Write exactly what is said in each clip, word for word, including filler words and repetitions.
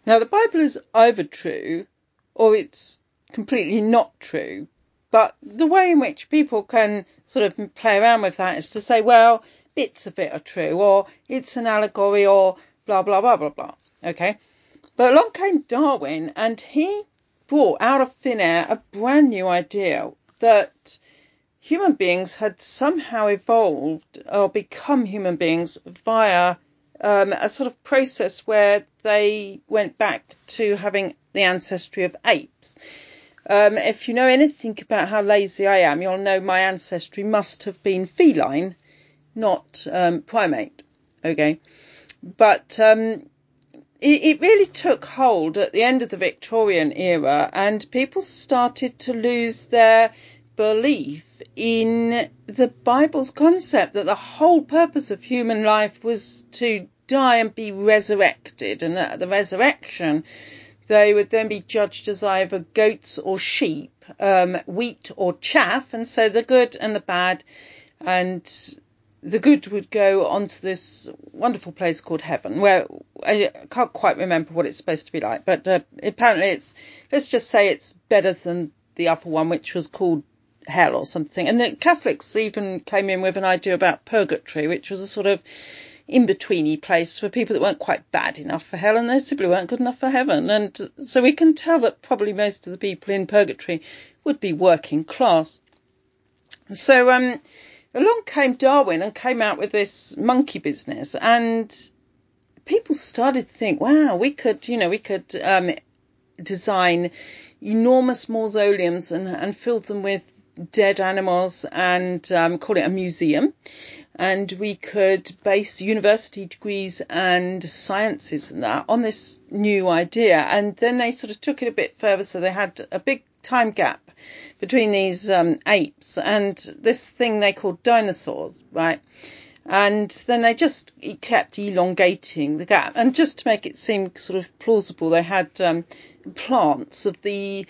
Now, the Bible is either true or it's completely not true. But the way in which people can sort of play around with that is to say, well, bits of it are true, or it's an allegory, or blah, blah, blah, blah, blah. Okay. But along came Darwin, and he brought out of thin air a brand new idea that human beings had somehow evolved or become human beings via um, a sort of process where they went back to having the ancestry of apes. Um, if you know anything about how lazy I am, you'll know my ancestry must have been feline, not um, primate. Okay. But um, it, it really took hold at the end of the Victorian era, and people started to lose their belief in the Bible's concept that the whole purpose of human life was to die and be resurrected, and at the resurrection they would then be judged as either goats or sheep, um, wheat or chaff, and so the good and the bad, and the good would go on to this wonderful place called heaven, where I can't quite remember what it's supposed to be like, but uh, apparently it's, let's just say it's better than the other one, which was called hell or something. And the Catholics even came in with an idea about purgatory, which was a sort of in-betweeny place for people that weren't quite bad enough for hell and they simply weren't good enough for heaven. And so we can tell that probably most of the people in purgatory would be working class. So um, along came Darwin and came out with this monkey business, and people started to think, wow, we could, you know, we could um, design enormous mausoleums and, and fill them with dead animals and um, call it a museum. And we could base university degrees and sciences and that on this new idea. And then they sort of took it a bit further. So they had a big time gap between these um, apes and this thing they called dinosaurs, right? And then they just kept elongating the gap. And just to make it seem sort of plausible, they had um, plants of the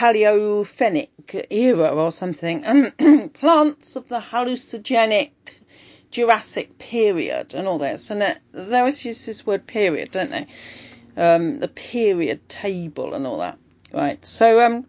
Paleophenic era or something, and plants of the hallucinogenic Jurassic period and all this. And it, they always use this word period, don't they? Um, the period table and all that, right? So um,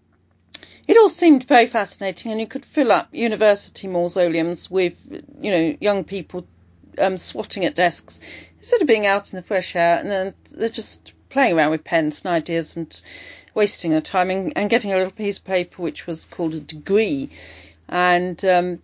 it all seemed very fascinating, and you could fill up university mausoleums with, you know, young people um, swatting at desks instead of being out in the fresh air, and then they're just playing around with pens and ideas and wasting their time and, and getting a little piece of paper which was called a degree. And um,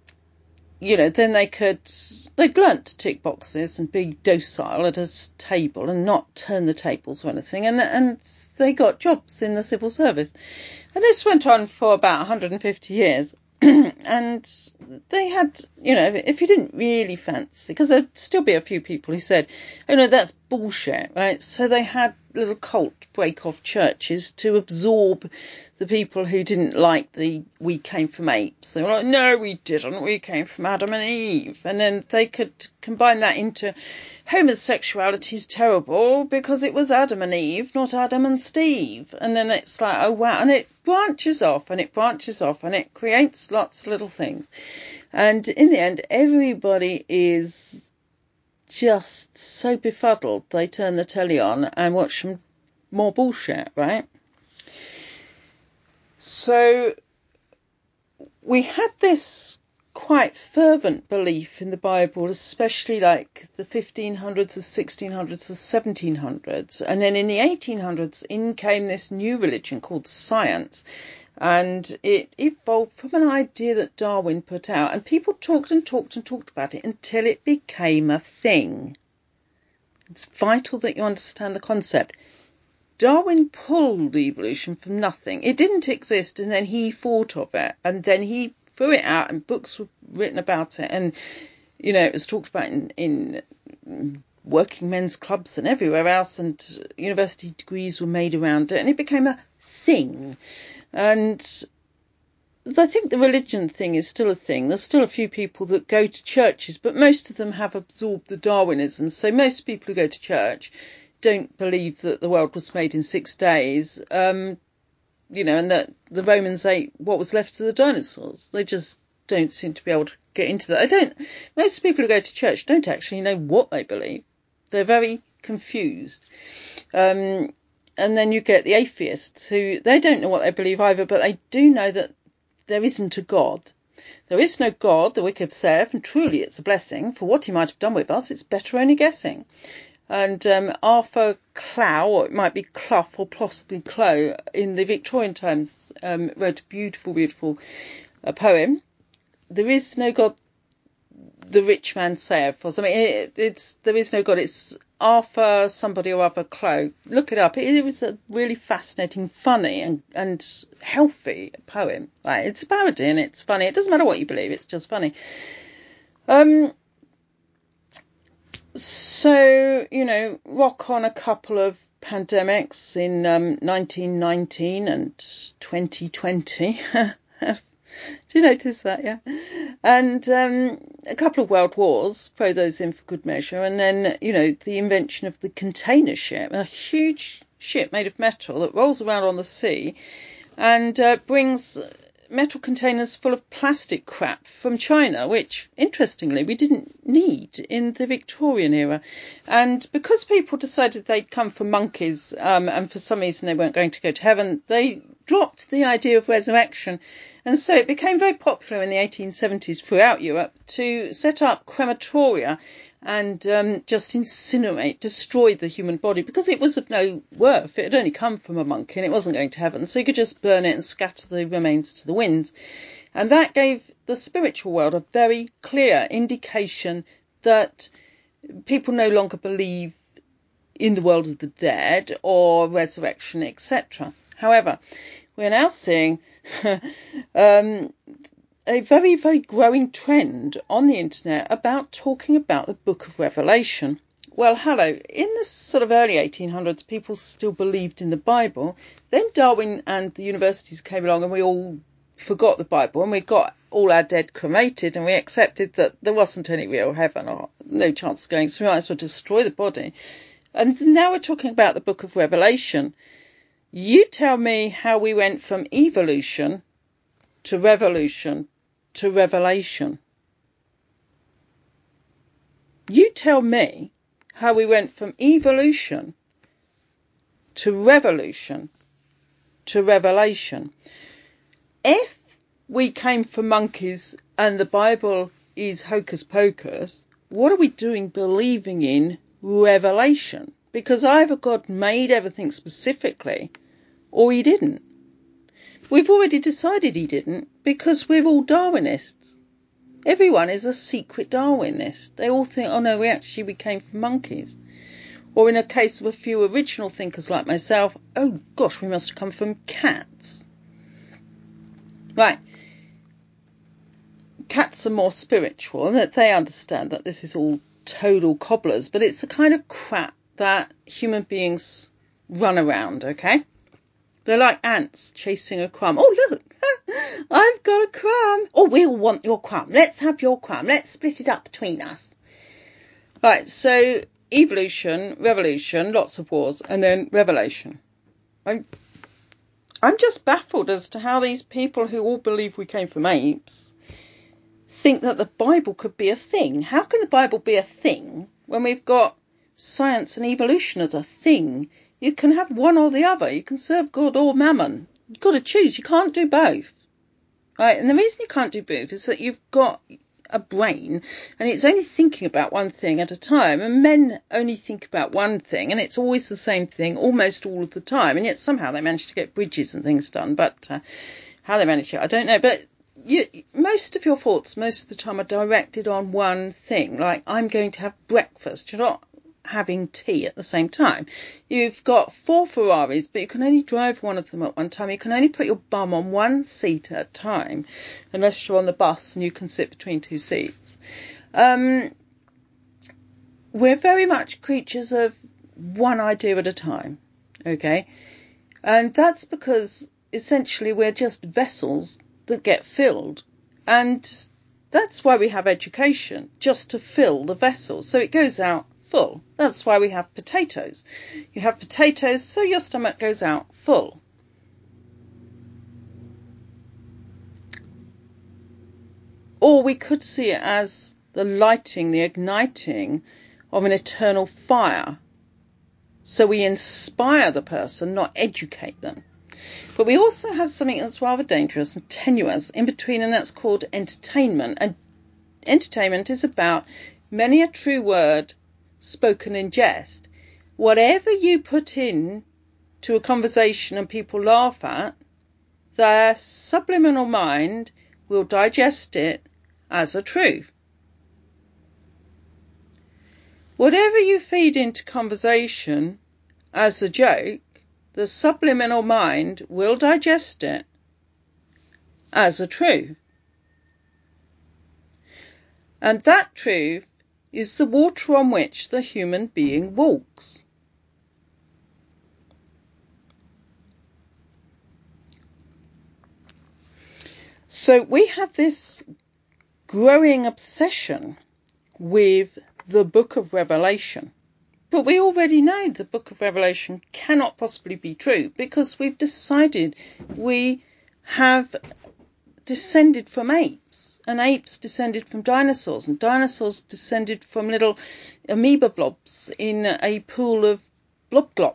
you know, then they could, they'd learnt to tick boxes and be docile at a table and not turn the tables or anything. And, and they got jobs in the civil service. And this went on for about one hundred fifty years. And they had, you know, if you didn't really fancy, because there'd still be a few people who said, oh no, that's bullshit, right? So they had little cult break-off churches to absorb the people who didn't like the we came from apes. They were like, no, we didn't, we came from Adam and Eve. And then they could combine that into homosexuality is terrible because it was Adam and Eve, not Adam and Steve. And then it's like, oh wow, and it branches off and it branches off and it creates lots of little things. And in the end, everybody is just so befuddled they turn the telly on and watch some more bullshit, right? So we had this quite fervent belief in the Bible, especially like the fifteen hundreds, the sixteen hundreds, the seventeen hundreds. And then in the eighteen hundreds, in came this new religion called science. And it evolved from an idea that Darwin put out. And people talked and talked and talked about it until it became a thing. It's vital that you understand the concept. Darwin pulled evolution from nothing. It didn't exist, and then he thought of it, and then he threw it out, and books were written about it, and, you know, it was talked about in, in working men's clubs and everywhere else, and university degrees were made around it, and it became a thing. And I think the religion thing is still a thing. There's still a few people that go to churches, but most of them have absorbed the Darwinism. So most people who go to church don't believe that the world was made in six days, um, you know, and that the Romans ate what was left of the dinosaurs. They just don't seem to be able to get into that. I don't, most people who go to church don't actually know what they believe. They're very confused. Um, and then you get the atheists who, they don't know what they believe either, but they do know that there isn't a God. There is no God, the wicked saith, and truly it's a blessing. For what he might have done with us, it's better only guessing. And um, Arthur Clow, or it might be Clough or possibly Clow, in the Victorian times, um, wrote a beautiful, beautiful uh, poem. There is no God, the rich man saith, or something. It, it's there is no God. It's Arthur somebody or other Clow. Look it up. It, it was a really fascinating, funny, and and healthy poem. Right? It's a parody and it's funny. It doesn't matter what you believe. It's just funny. Um. So, you know, rock on a couple of pandemics in um, nineteen nineteen and twenty twenty. Do you notice that? Yeah. And um, a couple of world wars, throw those in for good measure. And then, you know, the invention of the container ship, a huge ship made of metal that rolls around on the sea and uh, brings metal containers full of plastic crap from China, which, interestingly, we didn't need in the Victorian era. And because people decided they'd come from monkeys, um, and for some reason they weren't going to go to heaven, they dropped the idea of resurrection. And so it became very popular in the eighteen seventies throughout Europe to set up crematoria and um, just incinerate, destroy the human body, because it was of no worth. It had only come from a monkey and it wasn't going to heaven. So you could just burn it and scatter the remains to the winds. And that gave the spiritual world a very clear indication that people no longer believe in the world of the dead or resurrection, et cetera. However, we're now seeing um, a very, very growing trend on the internet about talking about the Book of Revelation. Well, hello, in the sort of early eighteen hundreds, people still believed in the Bible. Then Darwin and the universities came along and we all forgot the Bible and we got all our dead cremated and we accepted that there wasn't any real heaven or no chance of going, so we might as well destroy the body. And now we're talking about the Book of Revelation. You tell me how we went from evolution to revolution to revelation. You tell me how we went from evolution to revolution to revelation. If we came from monkeys and the Bible is hocus pocus, what are we doing believing in revelation? Because either God made everything specifically or he didn't. We've already decided he didn't because we're all Darwinists. Everyone is a secret Darwinist. They all think, oh no, we actually we came from monkeys. Or in a case of a few original thinkers like myself, oh gosh, we must have come from cats. Right. Cats are more spiritual and that they understand that this is all total cobblers, but it's the kind of crap that human beings run around, okay? They're like ants chasing a crumb. Oh, look, I've got a crumb. Oh, we all want your crumb. Let's have your crumb. Let's split it up between us. Right, so evolution, revolution, lots of wars, and then revelation. I'm, I'm just baffled as to how these people who all believe we came from apes think that the Bible could be a thing. How can the Bible be a thing when we've got science and evolution as a thing? You can have one or the other. You can serve God or mammon. You've got to choose. You can't do both. Right? And the reason you can't do both is that you've got a brain and it's only thinking about one thing at a time. And men only think about one thing and it's always the same thing almost all of the time. And yet somehow they manage to get bridges and things done. But uh, how they manage it, I don't know. But you, most of your thoughts, most of the time, are directed on one thing. Like, I'm going to have breakfast. You're not having tea at the same time. You've got four Ferraris, but you can only drive one of them at one time. You can only put your bum on one seat at a time, unless you're on the bus and you can sit between two seats. Um, we're very much creatures of one idea at a time, okay? And that's because essentially we're just vessels that get filled. And that's why we have education, just to fill the vessel. So it goes out full. That's why we have potatoes. You have potatoes so your stomach goes out full. Or we could see it as the lighting, the igniting of an eternal fire So we inspire the person, not educate them. But we also have something that's rather dangerous and tenuous in between, and that's called entertainment. And entertainment is about many a true word spoken in jest. Whatever you put in to a conversation and people laugh at, their subliminal mind will digest it as a truth. Whatever you feed into conversation as a joke, the subliminal mind will digest it as a truth. And that truth is the water on which the human being walks. So we have this growing obsession with the Book of Revelation. But we already know the Book of Revelation cannot possibly be true because we've decided we have descended from apes, and apes descended from dinosaurs, and dinosaurs descended from little amoeba blobs in a pool of blob glop.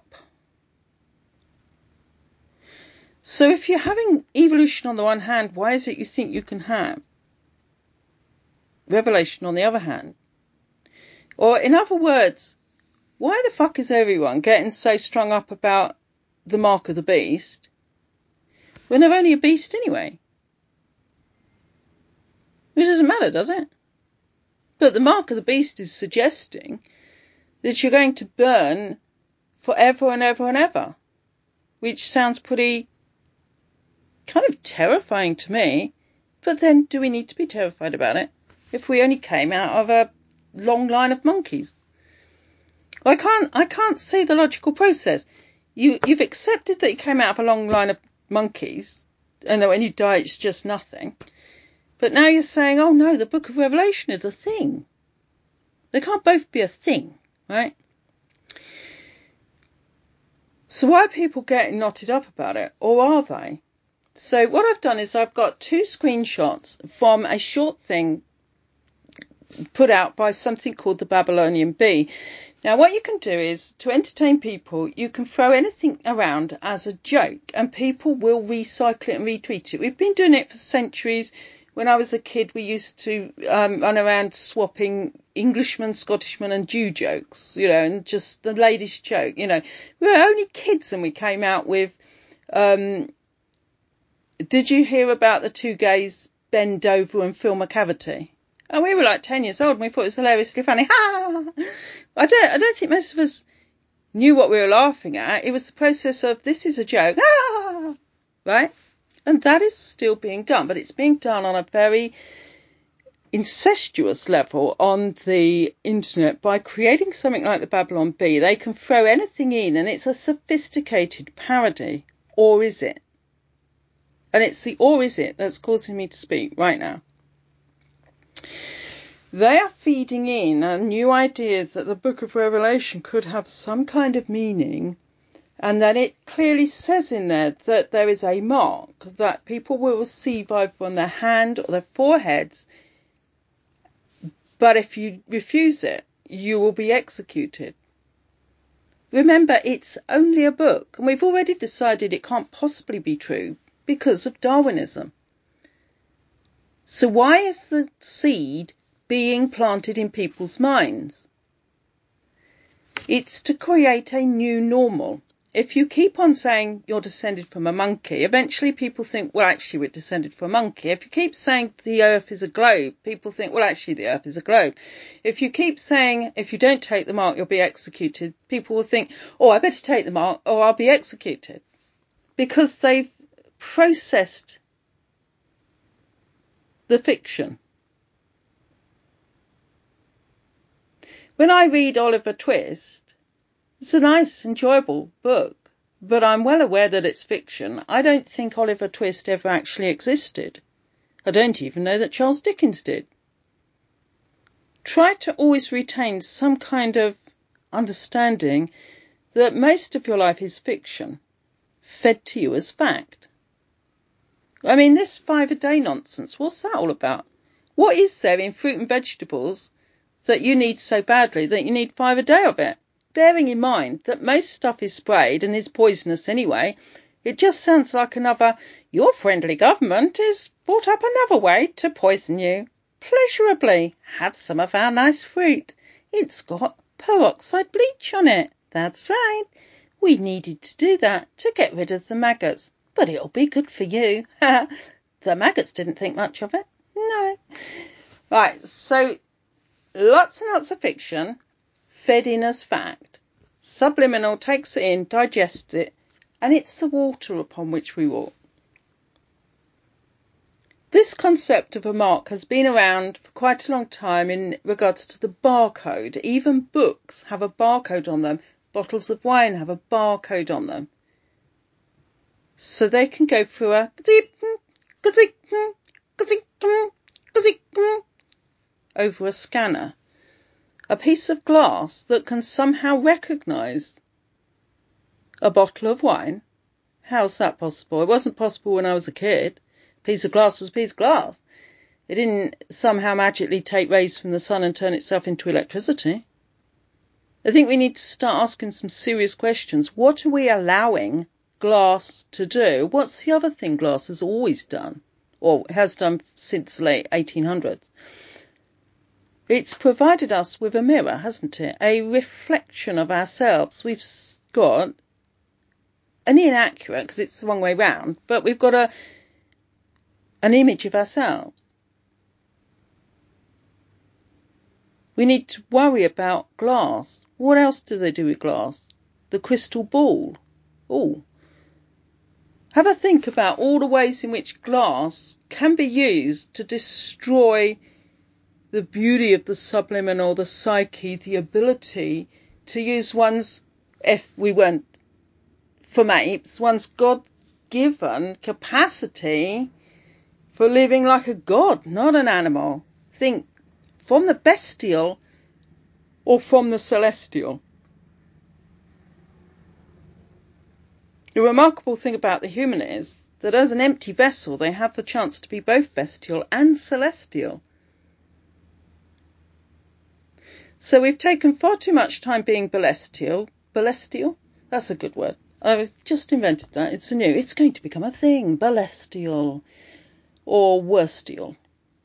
So if you're having evolution on the one hand, why is it you think you can have Revelation on the other hand? Or in other words, why the fuck is everyone getting so strung up about the mark of the beast when they're only a beast anyway? It doesn't matter, does it? But the mark of the beast is suggesting that you're going to burn forever and ever and ever, which sounds pretty kind of terrifying to me. But then do we need to be terrified about it if we only came out of a long line of monkeys? I can't, I can't see the logical process. You, you've accepted that you came out of a long line of monkeys, and that when you die, it's just nothing. But now you're saying, oh no, the Book of Revelation is a thing. They can't both be a thing, right? So why are people getting knotted up about it? Or are they? So what I've done is I've got two screenshots from a short thing put out by something called the Babylonian Bee. Now, what you can do is, to entertain people, you can throw anything around as a joke, and people will recycle it and retweet it. We've been doing it for centuries. When I was a kid, we used to um, run around swapping Englishmen, Scottishmen and Jew jokes, you know, and just the latest joke, you know. We were only kids and we came out with, um, did you hear about the two gays, Ben Dover and Phil McCavity? And we were like ten years old and we thought it was hilariously funny. Ha! I don't, I don't think most of us knew what we were laughing at. It was the process of, this is a joke. Ah! Right? And that is still being done, but it's being done on a very incestuous level on the internet by creating something like the Babylon Bee. They can throw anything in and it's a sophisticated parody. Or is it? And it's the or is it that's causing me to speak right now. They are feeding in a new idea that the Book of Revelation could have some kind of meaning, and that it clearly says in there that there is a mark that people will receive either on their hand or their foreheads, but if you refuse it, you will be executed. Remember, it's only a book, and we've already decided it can't possibly be true because of Darwinism. So why is the seed being planted in people's minds? It's to create a new normal. If you keep on saying you're descended from a monkey, eventually people think, well, actually, we're descended from a monkey. If you keep saying the earth is a globe, people think, well, actually, the earth is a globe. If you keep saying, if you don't take the mark, you'll be executed, people will think, oh, I better take the mark or I'll be executed. Because they've processed the fiction. When I read Oliver Twist, it's a nice, enjoyable book, but I'm well aware that it's fiction. I don't think Oliver Twist ever actually existed. I don't even know that Charles Dickens did. Try to always retain some kind of understanding that most of your life is fiction, fed to you as fact. I mean, this five-a-day nonsense, what's that all about? What is there in fruit and vegetables that you need so badly that you need five a day of it? bearing in mind that most stuff is sprayed and is poisonous anyway, it just sounds like another, your friendly government has brought up another way to poison you. Pleasurably, have some of our nice fruit. It's got peroxide bleach on it. That's right. We needed to do that to get rid of the maggots. But it'll be good for you. The maggots didn't think much of it. No. Right, so lots and lots of fiction fed in as fact. Subliminal takes it in, digests it, and it's the water upon which we walk. This concept of a mark has been around for quite a long time in regards to the barcode. Even books have a barcode on them. Bottles of wine have a barcode on them. So they can go through a over a scanner. A piece of glass that can somehow recognise a bottle of wine. How's that possible? It wasn't possible when I was a kid. A piece of glass was a piece of glass. It didn't somehow magically take rays from the sun and turn itself into electricity. I think we need to start asking some serious questions. What are we allowing glass to do? What's the other thing glass has always done, or has done since the late eighteen hundreds? It's provided us with a mirror, hasn't it? A reflection of ourselves. We've got an inaccurate, because it's the wrong way round, but we've got a an image of ourselves. We need to worry about glass. What else do they do with glass? The crystal ball. Oh. Have a think about all the ways in which glass can be used to destroy the beauty of the subliminal, the psyche, the ability to use one's, if we weren't from apes, one's God-given capacity for living like a god, not an animal. Think from the bestial or from the celestial. The remarkable thing about the human is that as an empty vessel, they have the chance to be both bestial and celestial. So we've taken far too much time being celestial. Celestial? That's a good word. I've just invented that. It's a new. It's going to become a thing. Celestial or worstial.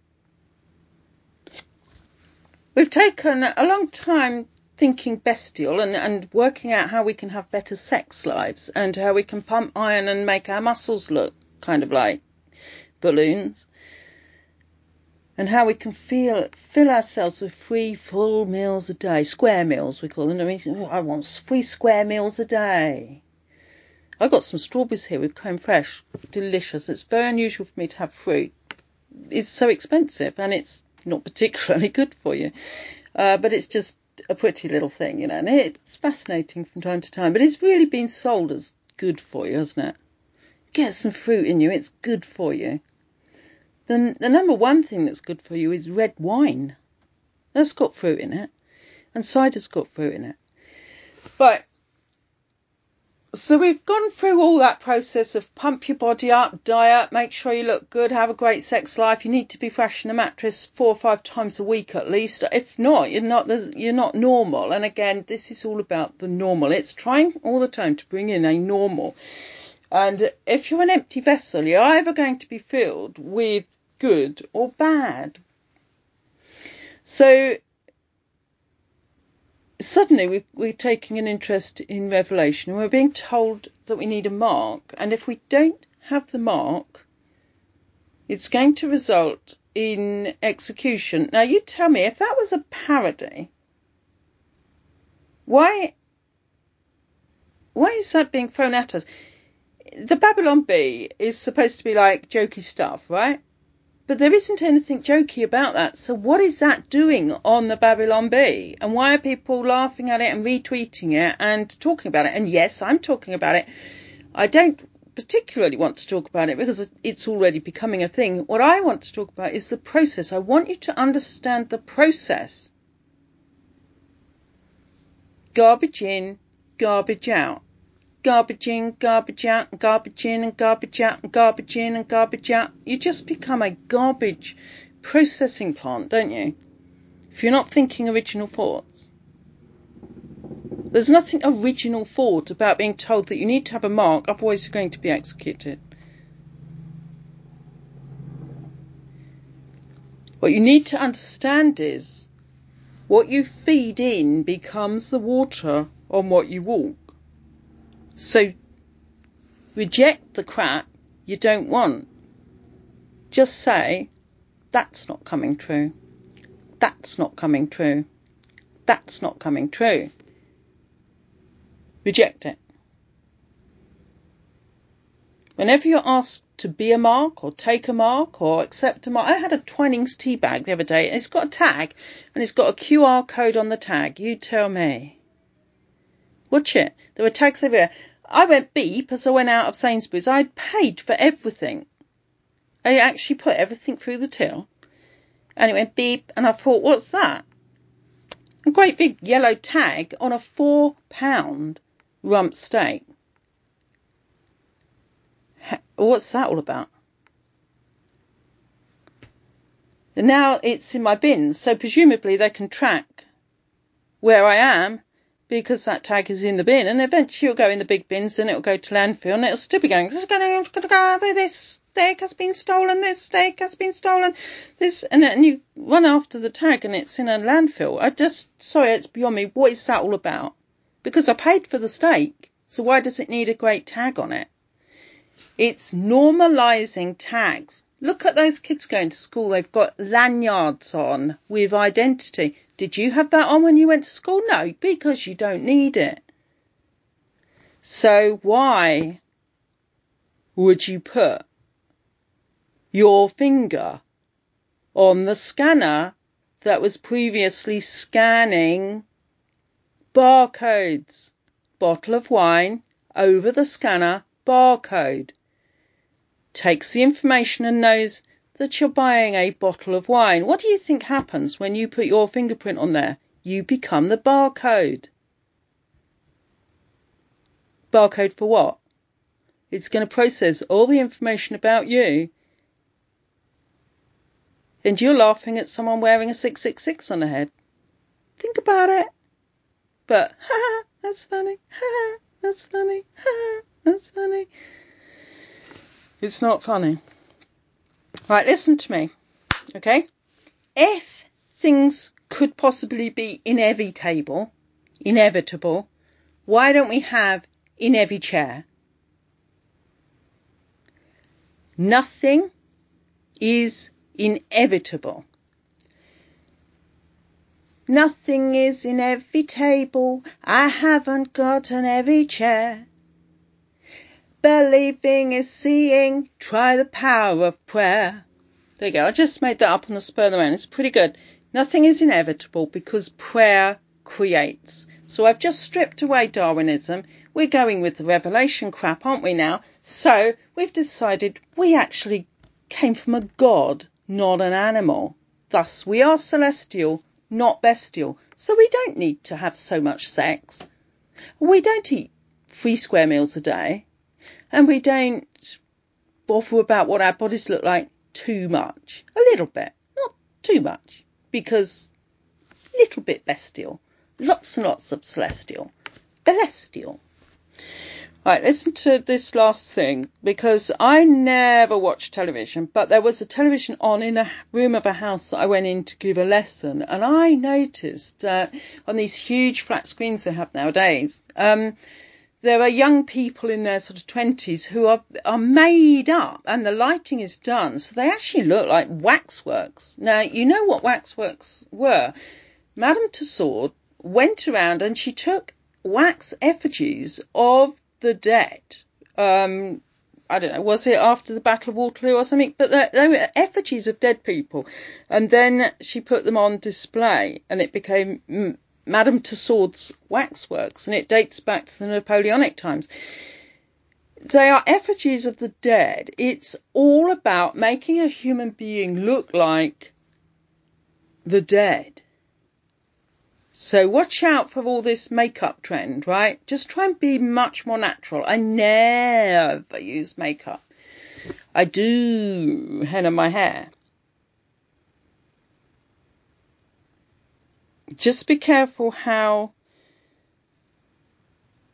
We've taken a long time thinking bestial and, and working out how we can have better sex lives and how we can pump iron and make our muscles look kind of like balloons. And how we can feel fill ourselves with three full meals a day. Square meals, we call them. I mean, oh, I want three square meals a day. I got some strawberries here with creme fraiche. Delicious. It's very unusual for me to have fruit. It's so expensive and it's not particularly good for you. Uh, but it's just a pretty little thing, you know. And it's fascinating from time to time. But it's really been sold as good for you, hasn't it? Get some fruit in you. It's good for you. The, the number one thing that's good for you is red wine. That's got fruit in it. And cider's got fruit in it. But, so we've gone through all that process of pump your body up, diet, make sure you look good, have a great sex life. You need to be fresh in a mattress four or five times a week at least. If not, you're not, you're not normal. And again, this is all about the normal. It's trying all the time to bring in a normal. And if you're an empty vessel, you're either going to be filled with good or bad. So suddenly we, we're taking an interest in Revelation and we're being told that we need a mark. And if we don't have the mark, it's going to result in execution. Now you tell me, if that was a parody, why, why is that being thrown at us? The Babylon Bee is supposed to be like jokey stuff, right? But there isn't anything jokey about that. So what is that doing on the Babylon Bee? And why are people laughing at it and retweeting it and talking about it? And yes, I'm talking about it. I don't particularly want to talk about it because it's already becoming a thing. What I want to talk about is the process. I want you to understand the process. Garbage in, garbage out. Garbage in, garbage out, garbage in and garbage out, and garbage in and garbage out. You just become a garbage processing plant, don't you? If you're not thinking original thoughts. There's nothing original thought about being told that you need to have a mark, otherwise you're going to be executed. What you need to understand is what you feed in becomes the water on what you walk. So reject the crap you don't want. Just say, that's not coming true. That's not coming true. That's not coming true. Reject it. Whenever you're asked to be a mark or take a mark or accept a mark, I had a Twinings tea bag the other day and it's got a tag and it's got a Q R code on the tag. You tell me. Watch it. There were tags everywhere. I went beep as I went out of Sainsbury's. I'd paid for everything. I actually put everything through the till and it went beep and I thought, what's that? A great big yellow tag on a four pound rump steak. What's that all about? And now it's in my bins, so presumably they can track where I am because that tag is in the bin, and eventually it'll go in the big bins and it'll go to landfill and it'll still be going, this steak has been stolen, this steak has been stolen, this, and, and you run after the tag and it's in a landfill. I just, sorry, it's beyond me. What is that all about? Because I paid for the steak, so why does it need a great tag on it? It's normalising tags. Look at those kids going to school. They've got lanyards on with identity. Did you have that on when you went to school? No, because you don't need it. So why would you put your finger on the scanner that was previously scanning barcodes? Bottle of wine, over the scanner, barcode. Takes the information and knows that you're buying a bottle of wine. What do you think happens when you put your fingerprint on there? You become the barcode. Barcode for what? It's going to process all the information about you. And you're laughing at someone wearing a six six six on the head. Think about it. But, ha, that's funny. Ha, that's funny. Ha, that's funny. It's not funny. Right, listen to me, okay? If things could possibly be inevitable, inevitable, why don't we have in every chair? Nothing is inevitable. Nothing is inevitable. I haven't got an heavy chair. Believing is seeing. Try the power of prayer. There you go. I just made that up on the spur of the moment. It's pretty good. Nothing is inevitable because prayer creates. So I've just stripped away Darwinism. We're going with the revelation crap, aren't we now? So we've decided we actually came from a god, not an animal. Thus we are celestial, not bestial. So we don't need to have so much sex. We don't eat three square meals a day. And we don't bother about what our bodies look like too much. A little bit, not too much, because a little bit bestial. Lots and lots of celestial. Celestial. Right, listen to this last thing, because I never watch television, but there was a television on in a room of a house that I went in to give a lesson, and I noticed that on these huge flat screens they have nowadays, um, there are young people in their sort of twenties who are are made up and the lighting is done so they actually look like waxworks. Now, you know what waxworks were. Madame Tussauds went around and she took wax effigies of the dead. Um, I don't know, was it after the Battle of Waterloo or something? But they, they were effigies of dead people. And then she put them on display and it became Mm, Madame Tussauds waxworks, and it dates back to the Napoleonic times. They are effigies of the dead. It's all about making a human being look like the dead. So watch out for all this makeup trend, right? Just try and be much more natural. I never use makeup. I do henna my hair. Just be careful how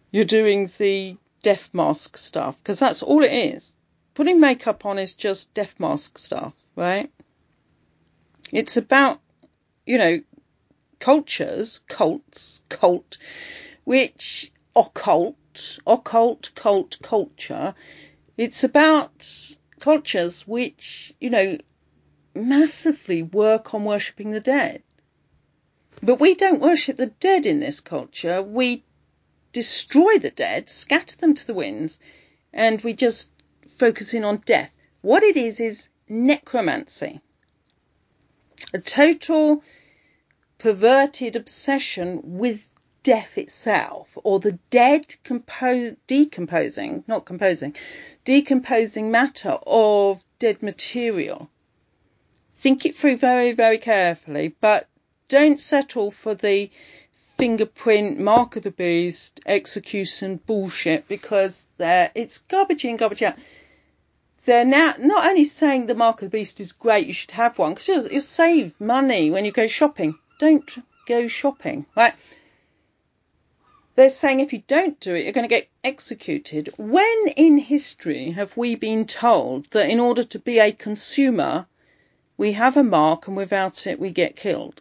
you're doing the death mask stuff, because that's all it is. Putting makeup on is just death mask stuff, right? It's about, you know, cultures, cults, cult, which occult, occult, cult, culture. It's about cultures which, you know, massively work on worshipping the dead. But we don't worship the dead in this culture. We destroy the dead, scatter them to the winds, and we just focus in on death. What it is is necromancy. A total perverted obsession with death itself, or the dead compose, decomposing, not composing, decomposing matter of dead material. Think it through very, very carefully, but don't settle for the fingerprint, mark of the beast, execution bullshit, because they're, it's garbage in, garbage out. They're now not only saying the mark of the beast is great, you should have one, because you'll, you'll save money when you go shopping. Don't go shopping, right? They're saying if you don't do it, you're going to get executed. When in history have we been told that in order to be a consumer, we have a mark and without it we get killed?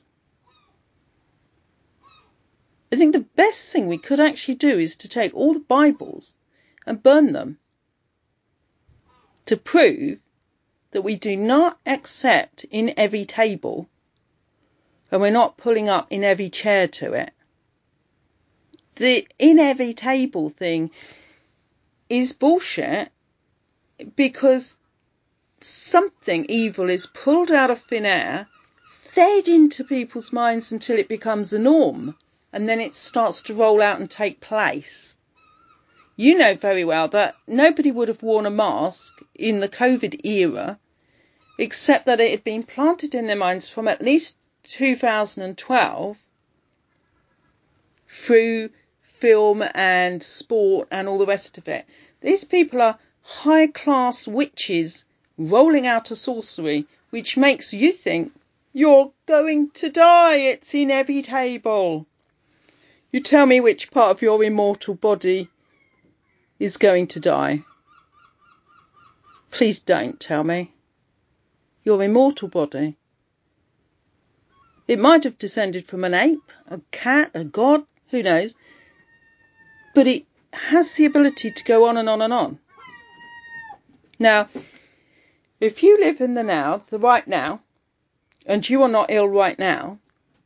I think the best thing we could actually do is to take all the Bibles and burn them to prove that we do not accept in every table and we're not pulling up in every chair to it. The in every table thing is bullshit, because something evil is pulled out of thin air, fed into people's minds until it becomes a norm, and then it starts to roll out and take place. You know very well that nobody would have worn a mask in the COVID era, except that it had been planted in their minds from at least two thousand twelve through film and sport and all the rest of it. These people are high-class witches rolling out a sorcery which makes you think you're going to die. It's inevitable. You tell me which part of your immortal body is going to die. Please don't tell me. Your immortal body. It might have descended from an ape, a cat, a god, who knows? But it has the ability to go on and on and on. Now, if you live in the now, the right now, and you are not ill right now,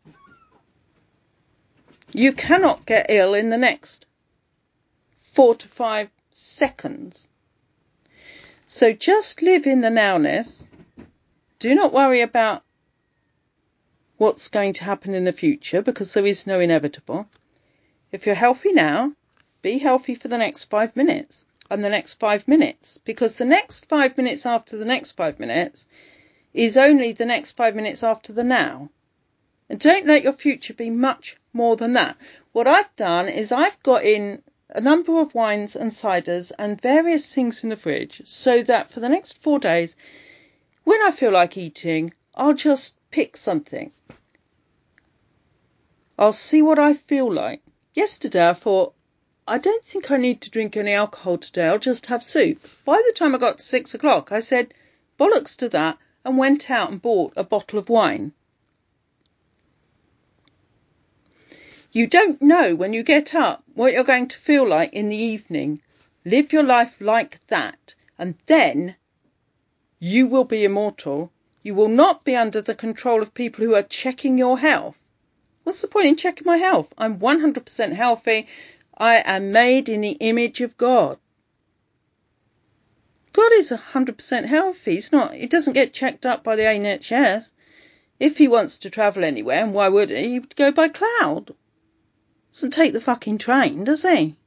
you cannot get ill in the next four to five seconds. So just live in the nowness. Do not worry about what's going to happen in the future, because there is no inevitable. If you're healthy now, be healthy for the next five minutes and the next five minutes, because the next five minutes after the next five minutes is only the next five minutes after the now. And don't let your future be much more than that. What I've done is I've got in a number of wines and ciders and various things in the fridge, so that for the next four days, when I feel like eating, I'll just pick something. I'll see what I feel like. Yesterday I thought, I don't think I need to drink any alcohol today. I'll just have soup. By the time I got to six o'clock, I said, bollocks to that, and went out and bought a bottle of wine. You don't know when you get up what you're going to feel like in the evening. Live your life like that, and then you will be immortal. You will not be under the control of people who are checking your health. What's the point in checking my health? I'm one hundred percent healthy. I am made in the image of God. God is one hundred percent healthy. He's not, he doesn't get checked up by the N H S. If he wants to travel anywhere, and why would he? He would go by cloud. Doesn't take the fucking train, does he?